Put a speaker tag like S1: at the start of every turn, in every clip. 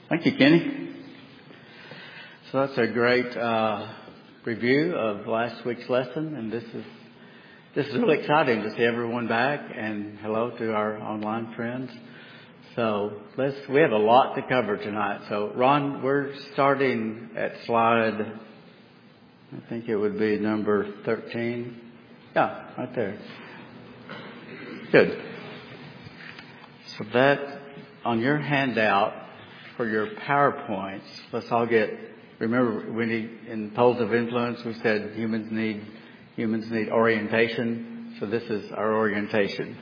S1: Thank you, Kenny. So that's a great review of last week's lesson, and this is really exciting to see everyone back. And hello to our online friends. So we have a lot to cover tonight. So Ron, we're starting at slide, I think it would be number 13. Yeah, right there. Good. So that on your handout for your PowerPoints, let's all remember we need, in Poles of Influence, we said humans need orientation. So this is our orientation.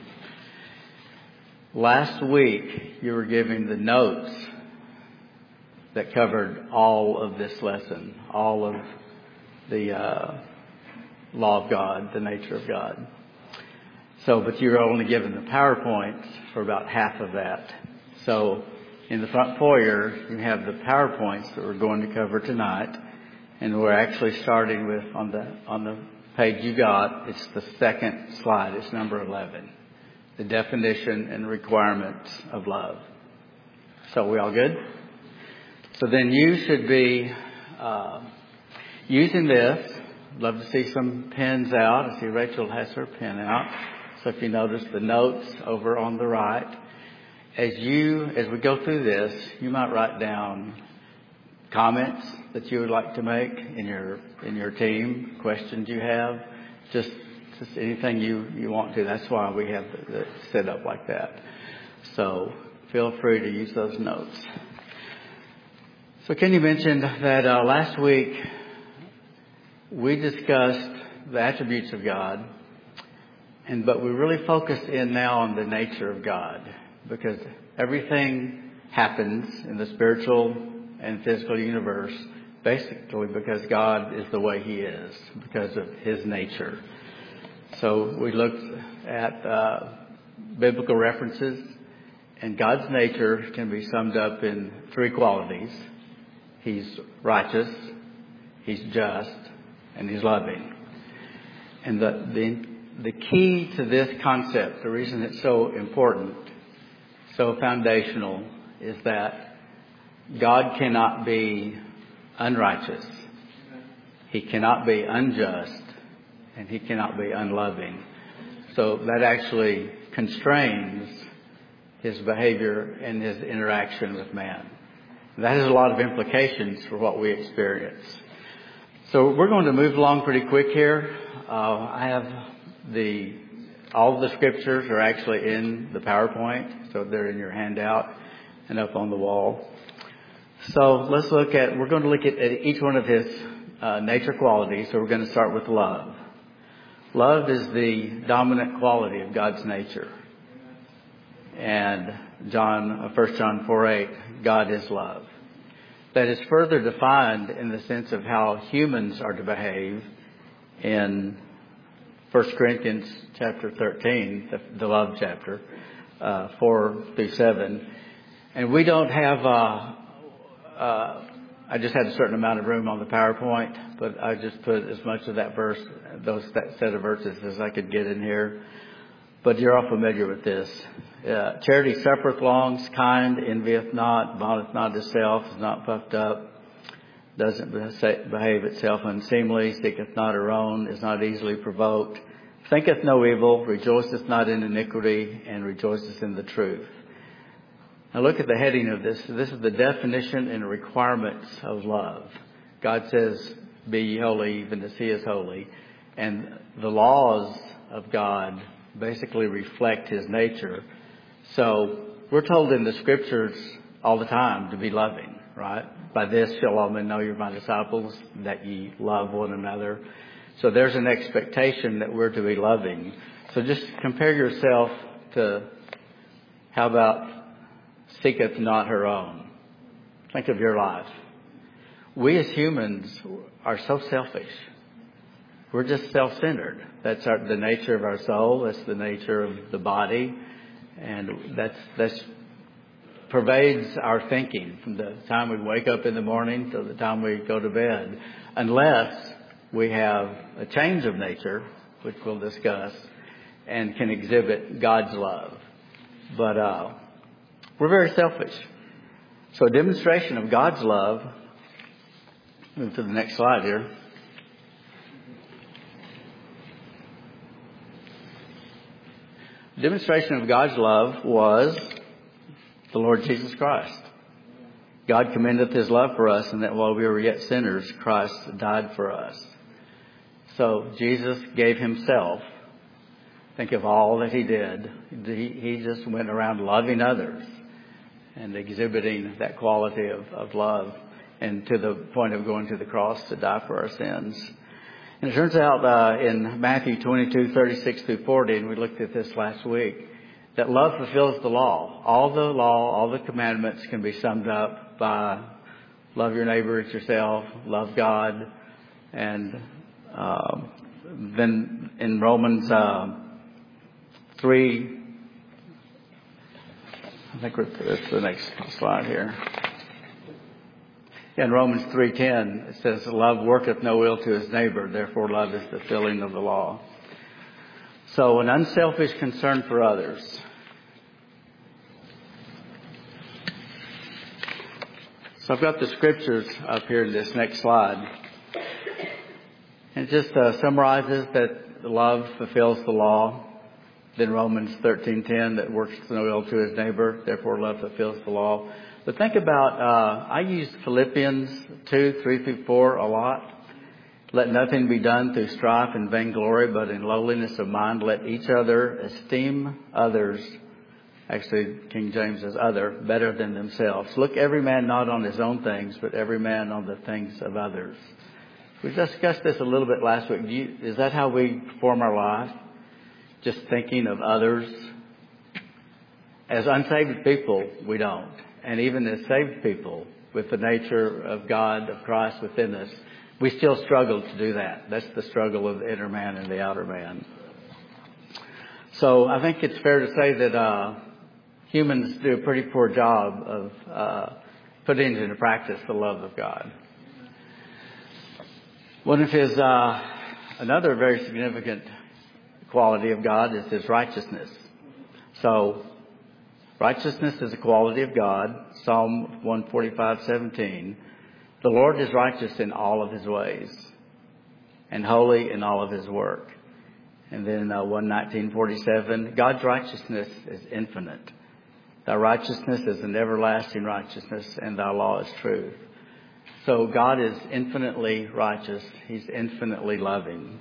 S1: Last week, you were giving the notes that covered all of this lesson, all of the law of God, the nature of God. But you were only given the PowerPoints for about half of that. So in the front foyer, you have the PowerPoints that we're going to cover tonight. And we're actually starting with, on the page you got, it's the second slide. It's number 11. The definition and requirements of love. So we all good? So then you should be using this. Love to see some pens out. I see Rachel has her pen out. So if you notice the notes over on the right, as we go through this, you might write down comments that you would like to make in your team, questions you have, just anything you want to. That's why we have the set up like that. So feel free to use those notes. So Kenny mentioned that last week we discussed the attributes of God, but we really focused in now on the nature of God, because everything happens in the spiritual and physical universe basically because God is the way He is, because of His nature. So we looked at biblical references, and God's nature can be summed up in three qualities. He's righteous, He's just, and He's loving. And the key to this concept, the reason it's so important, so foundational, is that God cannot be unrighteous. He cannot be unjust. And He cannot be unloving. So that actually constrains His behavior and His interaction with man. That has a lot of implications for what we experience. So we're going to move along pretty quick here. I have all of the scriptures are actually in the PowerPoint, so they're in your handout and up on the wall. So we're going to look at each one of His nature qualities. So we're going to start with love. Love is the dominant quality of God's nature. And 1 John 4:8, God is love. That is further defined in the sense of how humans are to behave in 1 Corinthians chapter 13, the love chapter, 4-7. And we don't have I just had a certain amount of room on the PowerPoint, but I just put as much of that set of verses as I could get in here. But you're all familiar with this. Charity suffereth long, is kind, envieth not, vaunteth not itself, is not puffed up, doesn't behave itself unseemly, seeketh not her own, is not easily provoked, thinketh no evil, rejoiceth not in iniquity, and rejoiceth in the truth. Now look at the heading of this. This is the definition and requirements of love. God says, be ye holy even as He is holy. And the laws of God basically reflect His nature. So we're told in the scriptures all the time to be loving, right? By this shall all men know you're my disciples, that ye love one another. So there's an expectation that we're to be loving. So just compare yourself to, how about seeketh not her own? Think of your life. We as humans are so selfish. We're just self-centered. That's the nature of our soul. That's the nature of the body. And that's pervades our thinking from the time we wake up in the morning to the time we go to bed. Unless we have a change of nature, which we'll discuss, and can exhibit God's love. But we're very selfish. So a demonstration of God's love. Move to the next slide here. Demonstration of God's love was the Lord Jesus Christ. God commendeth his love for us, and that while we were yet sinners, Christ died for us. So Jesus gave himself. Think of all that he did. He just went around loving others and exhibiting that quality of love, and to the point of going to the cross to die for our sins. And it turns out in Matthew 22:36-40, and we looked at this last week, that love fulfills the law. All the commandments can be summed up by love your neighbor as yourself, love God, and then in Romans 3, I think it's the next slide here. In Romans 3:10, it says, love worketh no ill to his neighbor, therefore love is the filling of the law. So an unselfish concern for others. So I've got the scriptures up here in this next slide. And it just summarizes that love fulfills the law. Then Romans 13:10, that works no ill to his neighbor, therefore love fulfills the law. But think about, I use Philippians 2:3-4 a lot. Let nothing be done through strife and vainglory, but in lowliness of mind, let each other esteem others. Actually, King James says other, better than themselves. Look every man not on his own things, but every man on the things of others. We discussed this a little bit last week. Is that how we perform our life? Just thinking of others? As unsaved people, we don't. And even as saved people, with the nature of God, of Christ within us, we still struggle to do that. That's the struggle of the inner man and the outer man. So I think it's fair to say that humans do a pretty poor job of putting into practice the love of God. One of his, another very significant quality of God is his righteousness. So righteousness is a quality of God. Psalm 145:17. The Lord is righteous in all of his ways and holy in all of his work. And then 119:47. God's righteousness is infinite. Thy righteousness is an everlasting righteousness, and thy law is truth. So God is infinitely righteous. He's infinitely loving.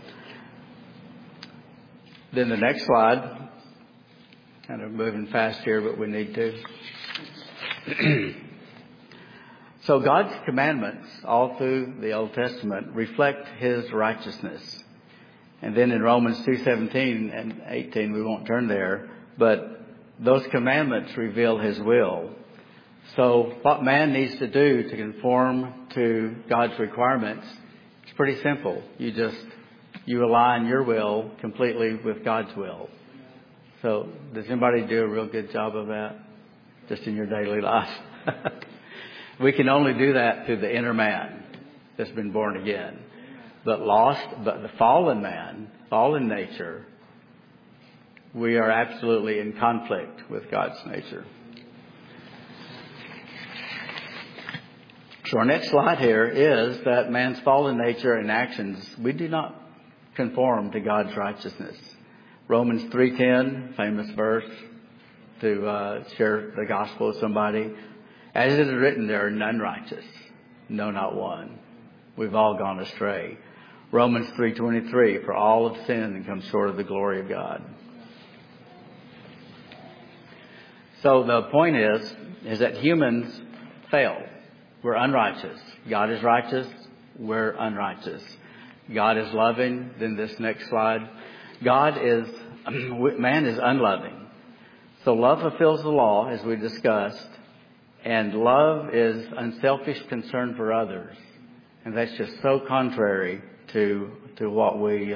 S1: Then the next slide. Kind of moving fast here, but we need to. So God's commandments all through the Old Testament reflect his righteousness. And then in Romans 2:17 and 18, we won't turn there, but those commandments reveal his will. So what man needs to do to conform to God's requirements, it's pretty simple. You align your will completely with God's will. So does anybody do a real good job of that just in your daily life? We can only do that through the inner man that's been born again. But the fallen man, fallen nature, we are absolutely in conflict with God's nature. So our next slide here is that man's fallen nature and actions, we do not conform to God's righteousness. Romans 3:10, famous verse to share the gospel with somebody. As it is written, there are none righteous, no, not one. We've all gone astray. Romans 3:23, for all have sinned and come short of the glory of God. So the point is that humans fail. We're unrighteous. God is righteous. We're unrighteous. God is loving. Then this next slide. Man is unloving. So love fulfills the law, as we discussed. And love is unselfish concern for others. And that's just so contrary to what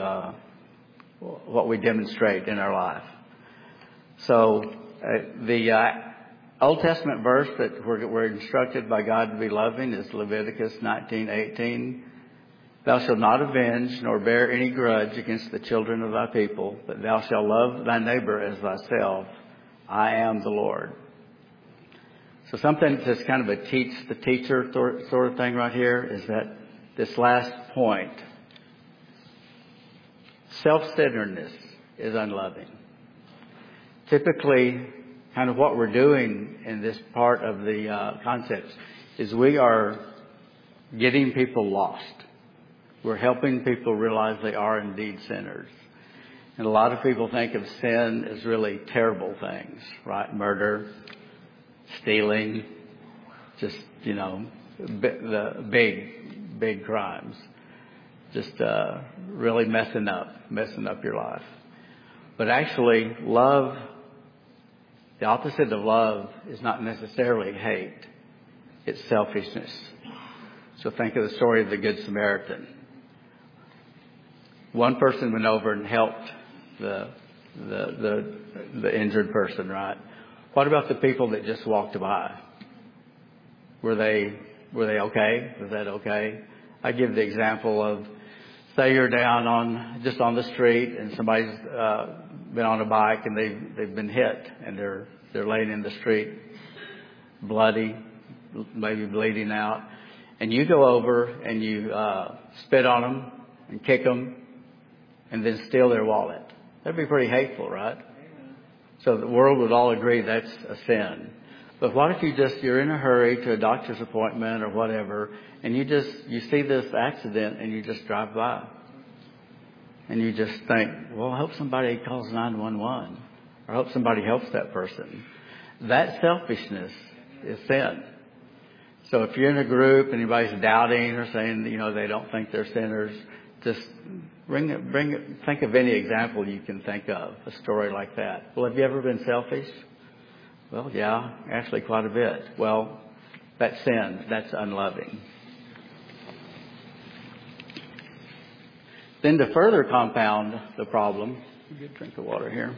S1: we demonstrate in our life. So the Old Testament verse that we're instructed by God to be loving is Leviticus 19:18. Thou shalt not avenge nor bear any grudge against the children of thy people, but thou shalt love thy neighbor as thyself. I am the Lord. So something that's kind of a teach the teacher sort of thing right here is that this last point, self-centeredness is unloving. Typically, kind of what we're doing in this part of the concepts is we are getting people lost. We're helping people realize they are indeed sinners. And a lot of people think of sin as really terrible things, right? Murder, stealing, just, the big crimes. Just really messing up your life. But actually, love, the opposite of love is not necessarily hate. It's selfishness. So think of the story of the Good Samaritan. One person went over and helped the injured person, right? What about the people that just walked by? Were they okay? Was that okay? I give the example of, say you're down on the street and somebody's been on a bike and they've been hit and they're laying in the street, bloody, maybe bleeding out, and you go over and you spit on them and kick them and then steal their wallet. That'd be pretty hateful, right? So the world would all agree that's a sin. But what if you're in a hurry to a doctor's appointment or whatever, and you see this accident and you just drive by. And you just think, well, I hope somebody calls 911. Or I hope somebody helps that person. That selfishness is sin. So if you're in a group and anybody's doubting or saying, they don't think they're sinners, just think of any example you can think of, a story like that. Well, have you ever been selfish? Well, yeah, actually quite a bit. Well, that's sin. That's unloving. Then to further compound the problem, a good drink of water here,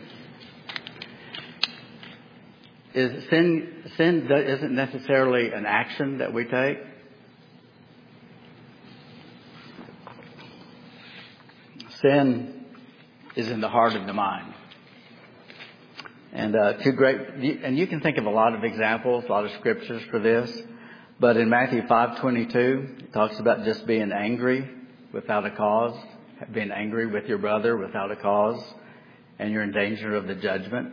S1: is sin isn't necessarily an action that we take. Sin is in the heart of the mind. And and you can think of a lot of examples, a lot of scriptures for this. But in Matthew 5:22, it talks about just being angry without a cause, being angry with your brother without a cause, and you're in danger of the judgment.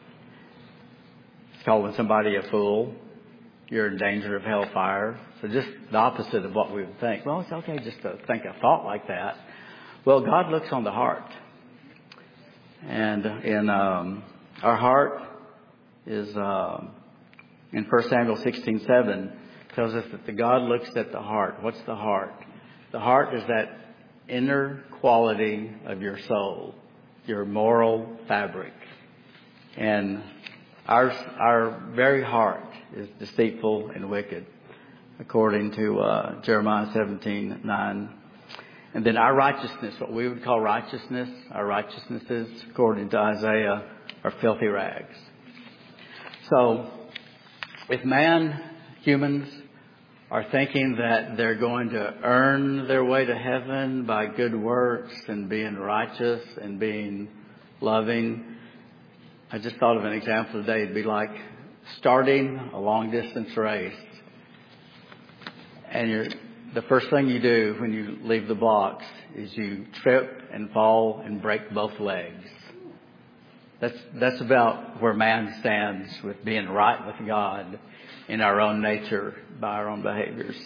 S1: It's calling somebody a fool. You're in danger of hellfire. So just the opposite of what we would think. Well, it's okay just to think a thought like that. Well, God looks on the heart. And in our heart is in 1 Samuel 16:7 tells us that the God looks at the heart. What's the heart? The heart is that inner quality of your soul, your moral fabric. And our very heart is deceitful and wicked, according to Jeremiah 17:9. And then our righteousness, what we would call righteousness, our righteousnesses, according to Isaiah, are filthy rags. So if humans are thinking that they're going to earn their way to heaven by good works and being righteous and being loving, I just thought of an example today. It'd be like starting a long distance race. And the first thing you do when you leave the blocks is you trip and fall and break both legs. That's about where man stands with being right with God in our own nature by our own behaviors.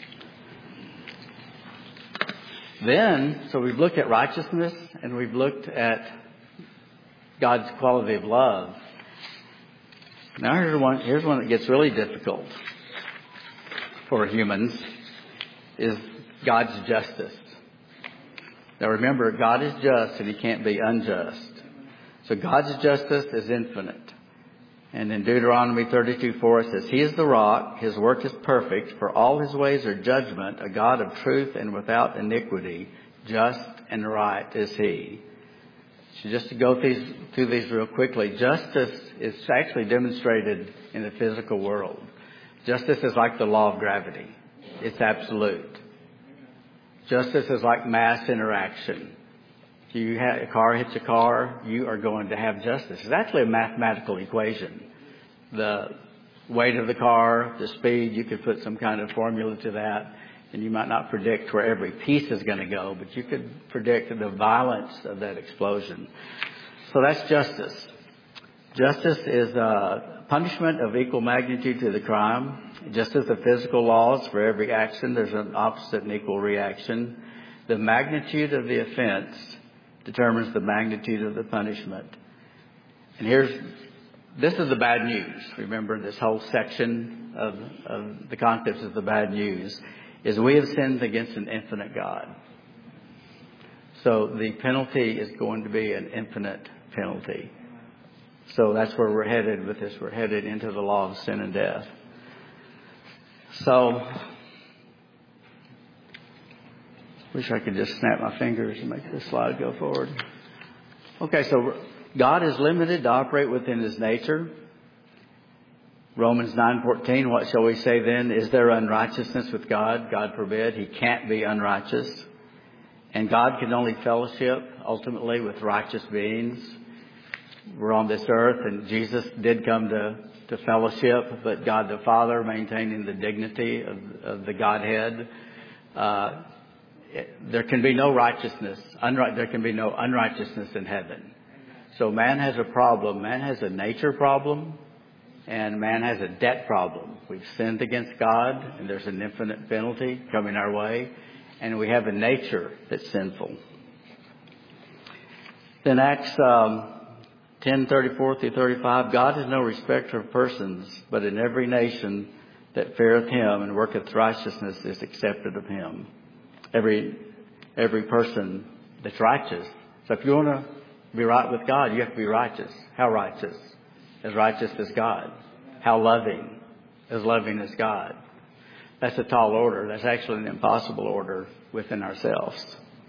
S1: Then, so we've looked at righteousness and we've looked at God's quality of love. Now here's one that gets really difficult for humans, is God's justice. Now remember, God is just and He can't be unjust. So God's justice is infinite. And in Deuteronomy 32:4 it says, He is the rock, His work is perfect, for all His ways are judgment, a God of truth and without iniquity, just and right is He. So just to go through these real quickly, justice is actually demonstrated in the physical world. Justice is like the law of gravity. It's absolute. Justice is like mass interaction. If a car hits a car, you are going to have justice. It's actually a mathematical equation. The weight of the car, the speed. You could put some kind of formula to that. And you might not predict where every piece is going to go, but you could predict the violence of that explosion. So that's justice. Justice is punishment of equal magnitude to the crime. Just as the physical laws, for every action, there's an opposite and equal reaction. The magnitude of the offense determines the magnitude of the punishment. And this is the bad news. Remember, this whole section of the concepts of the bad news is we have sinned against an infinite God. So the penalty is going to be an infinite penalty. So that's where we're headed with this. We're headed into the law of sin and death. So, wish I could just snap my fingers and make this slide go forward. Okay, so God is limited to operate within His nature. Romans 9:14, what shall we say then? Is there unrighteousness with God? God forbid. He can't be unrighteous. And God can only fellowship ultimately with righteous beings. We're on this earth, and Jesus did come to fellowship, but God the Father, maintaining the dignity of the Godhead, there can be no righteousness. There can be no unrighteousness in heaven. So man has a problem. Man has a nature problem, and man has a debt problem. We've sinned against God, and there's an infinite penalty coming our way, and we have a nature that's sinful. Then Acts 10:34-35, God is no respecter of persons, but in every nation that feareth Him and worketh righteousness is accepted of Him. Every person that's righteous. So if you want to be right with God, you have to be righteous. How righteous? As righteous as God. How loving? As loving as God. That's a tall order. That's actually an impossible order within ourselves.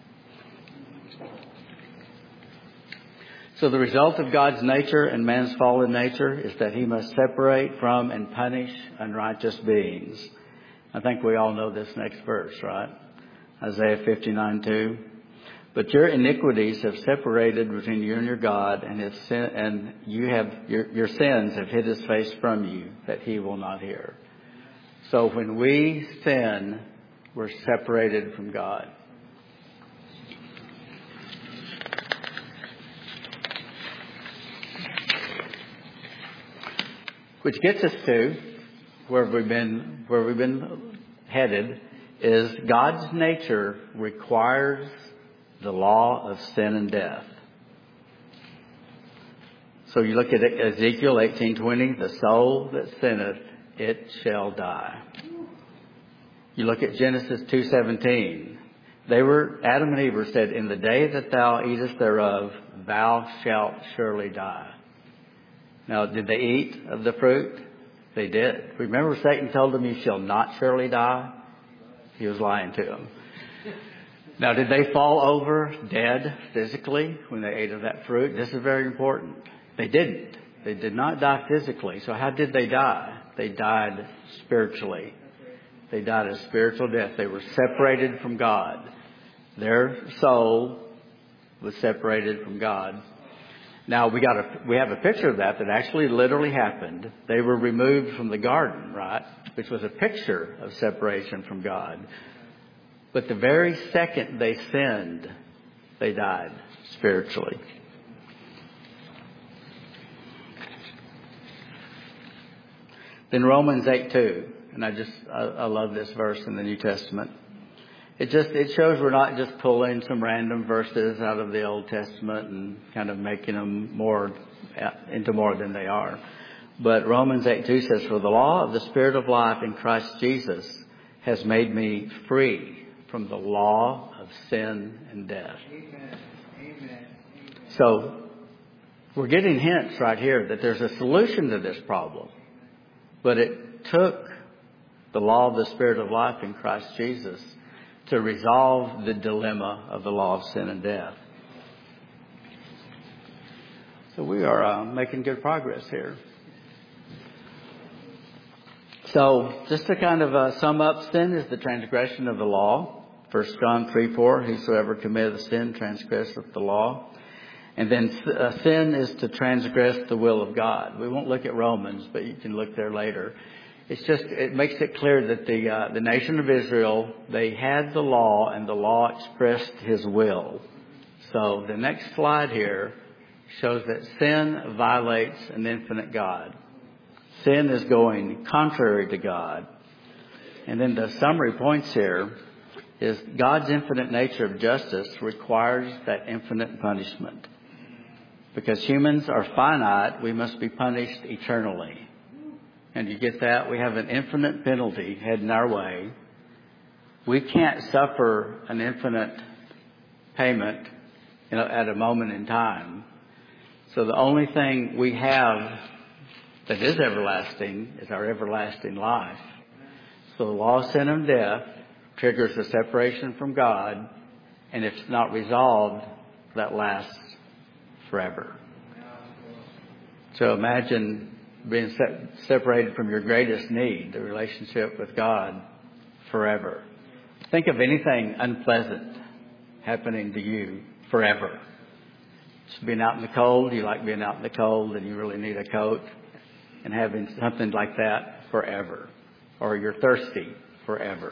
S1: So the result of God's nature and man's fallen nature is that He must separate from and punish unrighteous beings. I think we all know this next verse, right? Isaiah 59:2. But your iniquities have separated between you and your God, and your sins have hid His face from you, that He will not hear. So when we sin, we're separated from God. Which gets us to where we've been headed, is God's nature requires the law of sin and death. So you look at Ezekiel 18:20, the soul that sinneth, it shall die. You look at Genesis 2:17. Adam and Eve were said, in the day that thou eatest thereof, thou shalt surely die. Now, did they eat of the fruit? They did. Remember, Satan told them, you shall not surely die? He was lying to them. Now, did they fall over dead physically when they ate of that fruit? This is very important. They didn't. They did not die physically. So how did they die? They died spiritually. They died a spiritual death. They were separated from God. Their soul was separated from God. Now, we have a picture of that actually literally happened. They were removed from the garden, right? Which was a picture of separation from God. But the very second they sinned, they died spiritually. Then Romans 8:2, and I love this verse in the New Testament. It shows we're not just pulling some random verses out of the Old Testament and kind of making them into more than they are. But Romans 8:2 says, for the law of the Spirit of life in Christ Jesus has made me free from the law of sin and death. Amen. Amen. So we're getting hints right here that there's a solution to this problem. But it took the law of the Spirit of life in Christ Jesus to resolve the dilemma of the law of sin and death. So we are making good progress here. So just to kind of sum up, sin is the transgression of the law. 1 John 3:4, whosoever committeth sin transgresseth the law. And then sin is to transgress the will of God. We won't look at Romans, but you can look there later. It makes it clear that the nation of Israel, they had the law, and the law expressed His will. So the next slide here shows that sin violates an infinite God. Sin is going contrary to God. And then the summary points here is God's infinite nature of justice requires that infinite punishment. Because humans are finite, we must be punished eternally. And you get that? We have an infinite penalty heading our way. We can't suffer an infinite payment, at a moment in time. So the only thing we have that is everlasting is our everlasting life. So the law of sin and death triggers a separation from God, and if it's not resolved, that lasts forever. So imagine being separated from your greatest need, the relationship with God, forever. Think of anything unpleasant happening to you forever. Just being out in the cold, you like being out in the cold and you really need a coat, and having something like that forever. Or you're thirsty forever.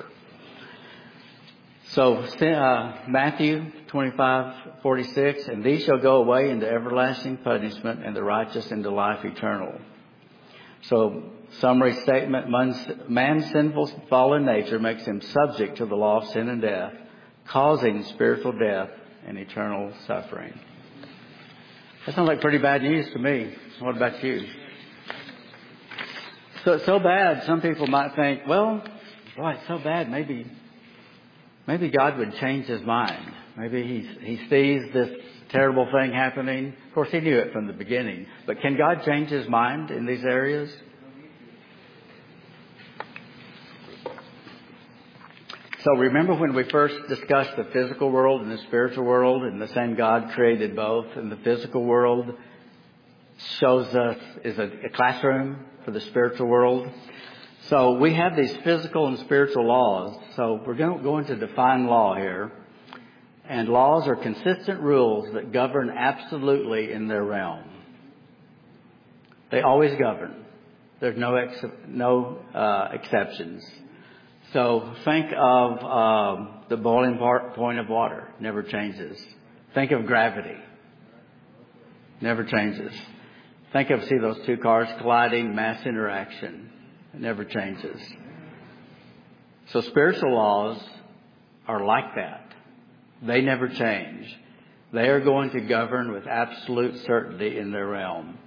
S1: So Matthew 25:46, and these shall go away into everlasting punishment, and the righteous into life eternal. So summary statement, man's sinful fallen nature makes him subject to the law of sin and death, causing spiritual death and eternal suffering. That sounds like pretty bad news to me. What about you? So it's so bad, some people might think, well, boy, it's so bad, maybe God would change His mind. Maybe he sees this terrible thing happening. Of course, He knew it from the beginning. But can God change His mind in these areas? So remember when we first discussed the physical world and the spiritual world, and the same God created both, and the physical world shows us is a classroom for the spiritual world. So we have these physical and spiritual laws. So we're going to define law here. And laws are consistent rules that govern absolutely in their realm. They always govern. There's no exceptions. So think of the boiling point of water. Never changes. Think of gravity. Never changes. Think of, see those two cars colliding, mass interaction. It never changes. So spiritual laws are like that. They never change. They are going to govern with absolute certainty in their realm.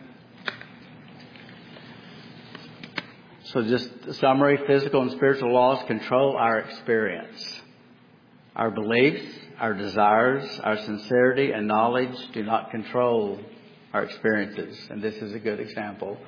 S1: So just a summary, physical and spiritual laws control our experience. Our beliefs, our desires, our sincerity and knowledge do not control our experiences. And this is a good example.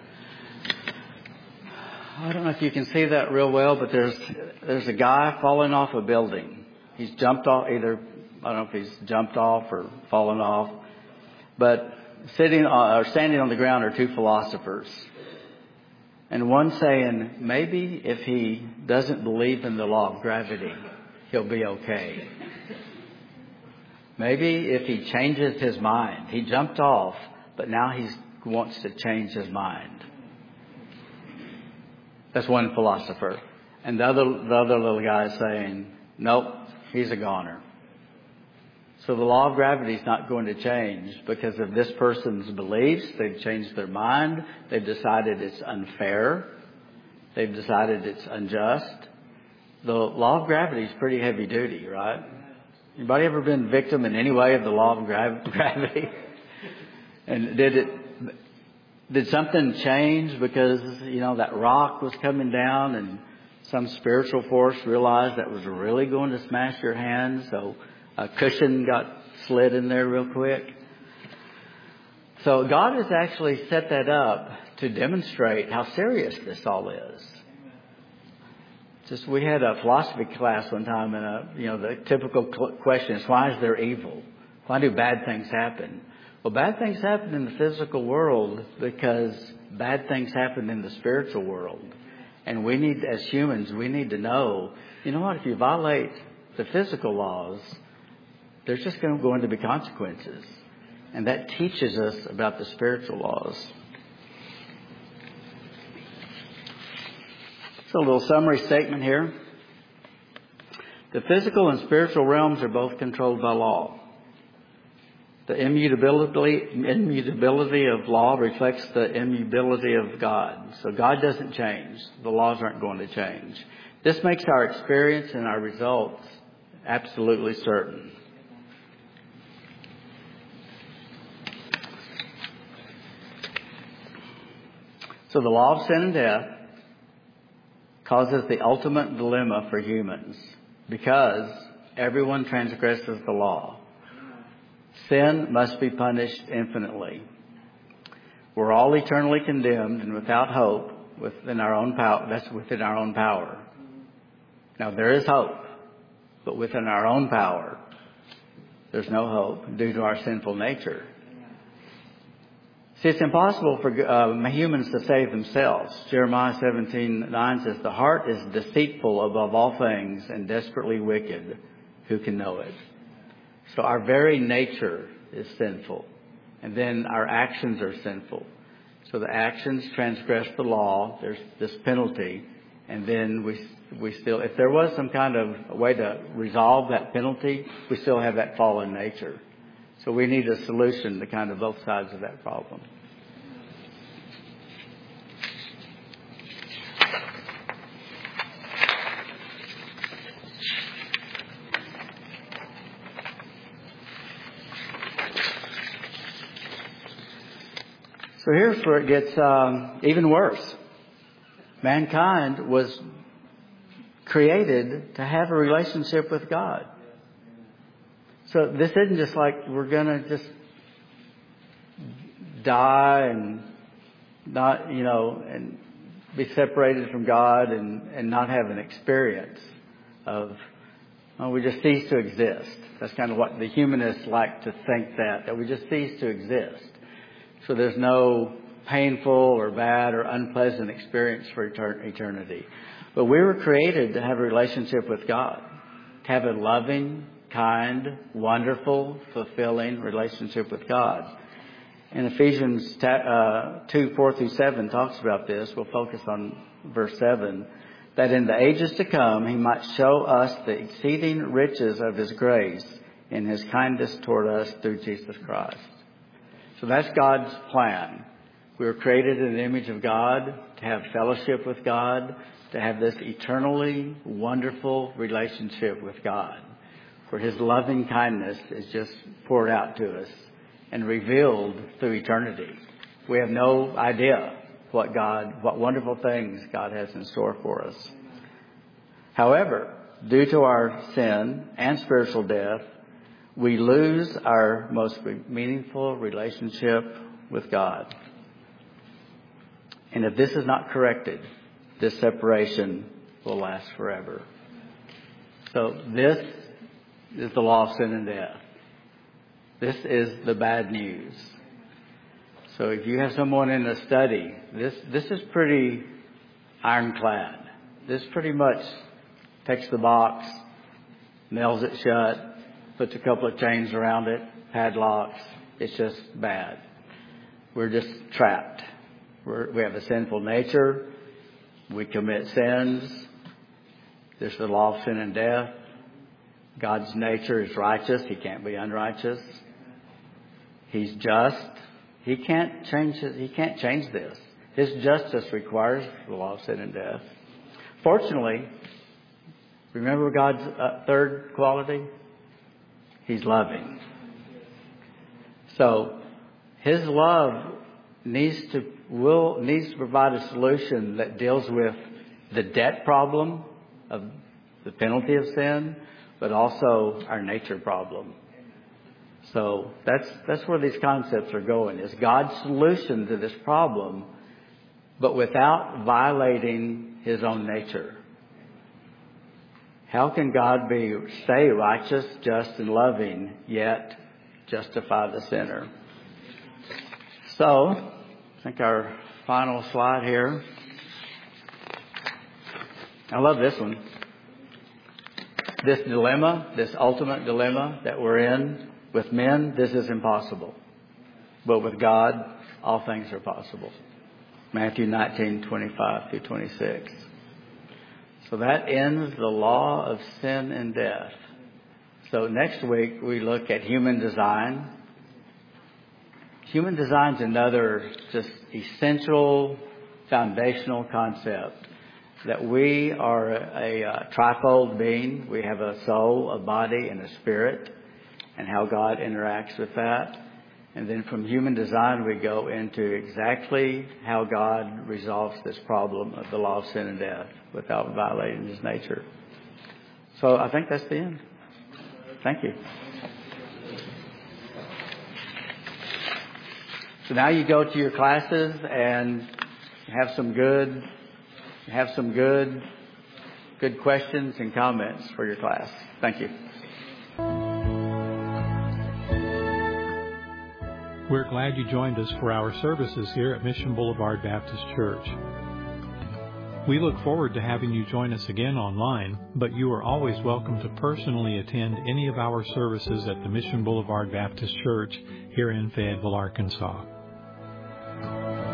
S1: I don't know if you can see that real well, but there's a guy falling off a building. He's jumped off, I don't know if he's jumped off or fallen off, but standing on the ground are two philosophers. And one saying, maybe if he doesn't believe in the law of gravity, he'll be okay. Maybe if he changes his mind. He jumped off, but now he wants to change his mind. That's one philosopher. And the other little guy is saying, nope, he's a goner. So the law of gravity is not going to change because of this person's beliefs. They've changed their mind. They've decided it's unfair. They've decided it's unjust. The law of gravity is pretty heavy duty, right? Anybody ever been victim in any way of the law of gravity? And did something change because, that rock was coming down and some spiritual force realized that was really going to smash your hand, so a cushion got slid in there real quick? So God has actually set that up to demonstrate how serious this all is. We had a philosophy class one time, and the typical question is, why is there evil? Why do bad things happen? Well, bad things happen in the physical world because bad things happen in the spiritual world. And we need, as humans, we need to know, if you violate the physical laws, there's just going to be consequences. And that teaches us about the spiritual laws. So a little summary statement here. The physical and spiritual realms are both controlled by law. The immutability of law reflects the immutability of God. So God doesn't change. The laws aren't going to change. This makes our experience and our results absolutely certain. So the law of sin and death causes the ultimate dilemma for humans because everyone transgresses the law. Sin must be punished infinitely. We're all eternally condemned and without hope within our own power. That's within our own power. Now there is hope, but within our own power, there's no hope due to our sinful nature. See, it's impossible for humans to save themselves. Jeremiah 17:9 says, "The heart is deceitful above all things and desperately wicked. Who can know it?" So our very nature is sinful. And then our actions are sinful. So the actions transgress the law. There's this penalty. And then we still, if there was some kind of way to resolve that penalty, we still have that fallen nature. So we need a solution to kind of both sides of that problem. So here's where it gets even worse. Mankind was created to have a relationship with God. So this isn't just like we're going to just die and not, and be separated from God and not have an experience of, we just cease to exist. That's kind of what the humanists like to think that we just cease to exist. So there's no painful or bad or unpleasant experience for eternity. But we were created to have a relationship with God, to have a loving, kind, wonderful, fulfilling relationship with God. And Ephesians 2:4-7 talks about this. We'll focus on verse 7. That in the ages to come, He might show us the exceeding riches of His grace in His kindness toward us through Jesus Christ. So that's God's plan. We were created in the image of God to have fellowship with God, to have this eternally wonderful relationship with God, where His loving kindness is just poured out to us and revealed through eternity. We have no idea what wonderful things God has in store for us. However, due to our sin and spiritual death, we lose our most meaningful relationship with God. And if this is not corrected, this separation will last forever. So this is the law of sin and death. This is the bad news. So if you have someone in a study, this is pretty ironclad. This pretty much takes the box, nails it shut, puts a couple of chains around it, padlocks. It's just bad. We're just trapped. We have a sinful nature. We commit sins. There's the law of sin and death. God's nature is righteous. He can't be unrighteous. He's just. He can't change this. His justice requires the law of sin and death. Fortunately, remember God's third quality? He's loving. So His love needs to provide a solution that deals with the debt problem of the penalty of sin, but also our nature problem. So that's where these concepts are going, is God's solution to this problem, but without violating His own nature. How can God stay righteous, just, and loving, yet justify the sinner? So, I think our final slide here. I love this one. This dilemma, this ultimate dilemma that we're in with men, this is impossible. but with God, all things are possible. Matthew 19:25-26. So that ends the law of sin and death. So next week we look at human design. Human design is another just essential foundational concept, that we are a trifold being. We have a soul, a body, and a spirit, and how God interacts with that. And then from human design, we go into exactly how God resolves this problem of the law of sin and death without violating his nature. So I think that's the end. Thank you. So now you go to your classes and have some good questions and comments for your class. Thank you.
S2: We're glad you joined us for our services here at Mission Boulevard Baptist Church. We look forward to having you join us again online, but you are always welcome to personally attend any of our services at the Mission Boulevard Baptist Church here in Fayetteville, Arkansas.